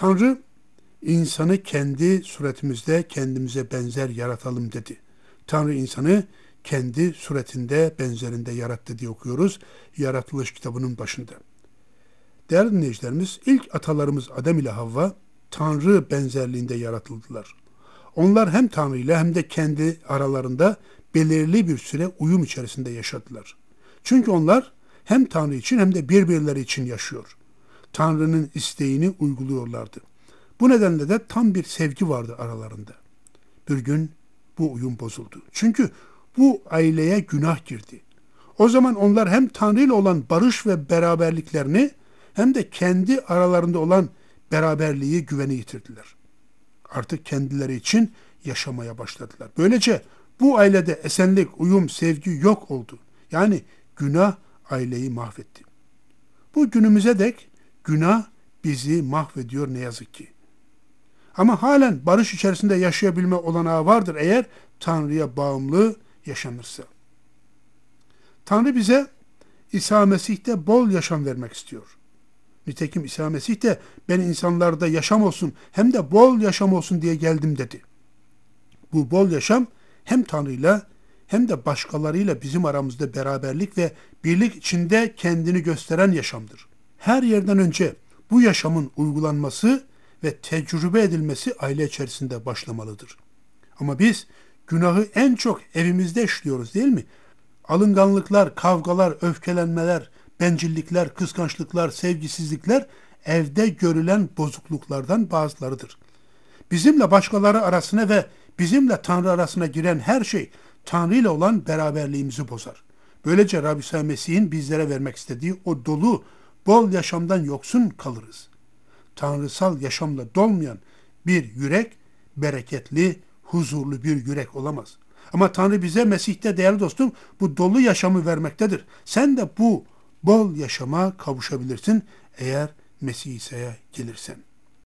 Tanrı insanı kendi suretimizde kendimize benzer yaratalım dedi. Tanrı insanı kendi suretinde, benzerinde yarattı diye okuyoruz Yaratılış kitabının başında. Değerli dinleyicilerimiz, ilk atalarımız Adem ile Havva Tanrı benzerliğinde yaratıldılar. Onlar hem Tanrı ile hem de kendi aralarında belirli bir süre uyum içerisinde yaşadılar. Çünkü onlar hem Tanrı için hem de birbirleri için yaşıyor. Tanrı'nın isteğini uyguluyorlardı. Bu nedenle de tam bir sevgi vardı aralarında. Bir gün bu uyum bozuldu. Çünkü bu aileye günah girdi. O zaman onlar hem Tanrı ile olan barış ve beraberliklerini hem de kendi aralarında olan beraberliği, güveni yitirdiler. Artık kendileri için yaşamaya başladılar. Böylece bu ailede esenlik, uyum, sevgi yok oldu. Yani günah aileyi mahvetti. Bu günümüze dek günah bizi mahvediyor ne yazık ki. Ama halen barış içerisinde yaşayabilme olanağı vardır eğer Tanrı'ya bağımlı yaşanırsa. Tanrı bize İsa Mesih'te bol yaşam vermek istiyor. Nitekim İsa Mesih de ben insanlarda yaşam olsun hem de bol yaşam olsun diye geldim dedi. Bu bol yaşam hem Tanrı'yla hem de başkalarıyla bizim aramızda beraberlik ve birlik içinde kendini gösteren yaşamdır. Her yerden önce bu yaşamın uygulanması ve tecrübe edilmesi aile içerisinde başlamalıdır. Ama biz günahı en çok evimizde işliyoruz değil mi? Alınganlıklar, kavgalar, öfkelenmeler, bencillikler, kıskançlıklar, sevgisizlikler evde görülen bozukluklardan bazılarıdır. Bizimle başkaları arasına ve bizimle Tanrı arasına giren her şey Tanrı ile olan beraberliğimizi bozar. Böylece Rabbi İsa Mesih'in bizlere vermek istediği o dolu, bol yaşamdan yoksun kalırız. Tanrısal yaşamla dolmayan bir yürek bereketli, huzurlu bir yürek olamaz. Ama Tanrı bize Mesih'te değerli dostum bu dolu yaşamı vermektedir. Sen de bu bol yaşama kavuşabilirsin eğer Mesih İsa'ya gelirsen.